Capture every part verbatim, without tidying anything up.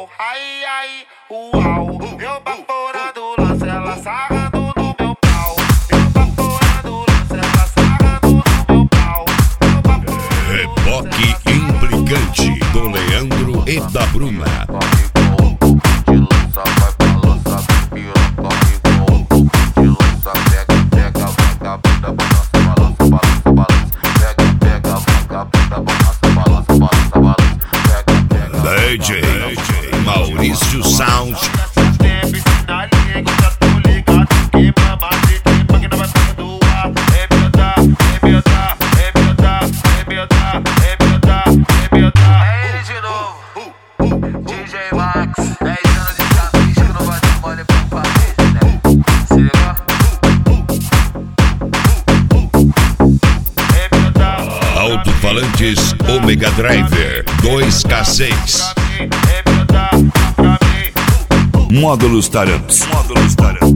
uau, ai, ai, uau. Eu baforando o lance, ela sarrando no meu pau. Eu baforando o lance, ela sarrando no meu pau. Reboque implicante do Leandro e da Bruna. D J Maurício Sound. É ele de novo, D J Max, dez anos de capricho que não vai dar mole pra família, né? Se liga? Alto-falantes Omega Driver dois K seis. Módulos Taramps. Módulos Taramps.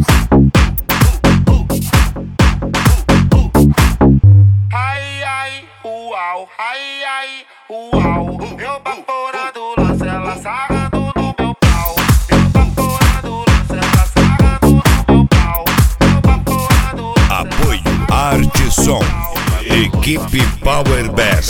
Ai, ai, uau, ai, ai, uau. Eu baforando o lance, ela sarrando no meu pau. Eu baforando o lance, ela sarrando no meu pau. Eu baforando o lance. Apoio Arte Som. Equipe Power Bass.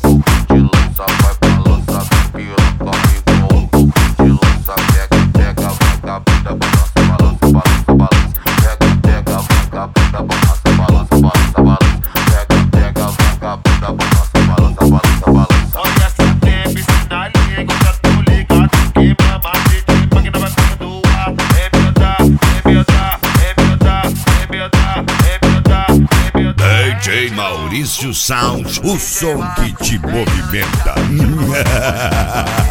D J Maurício Sound, o som que te movimenta.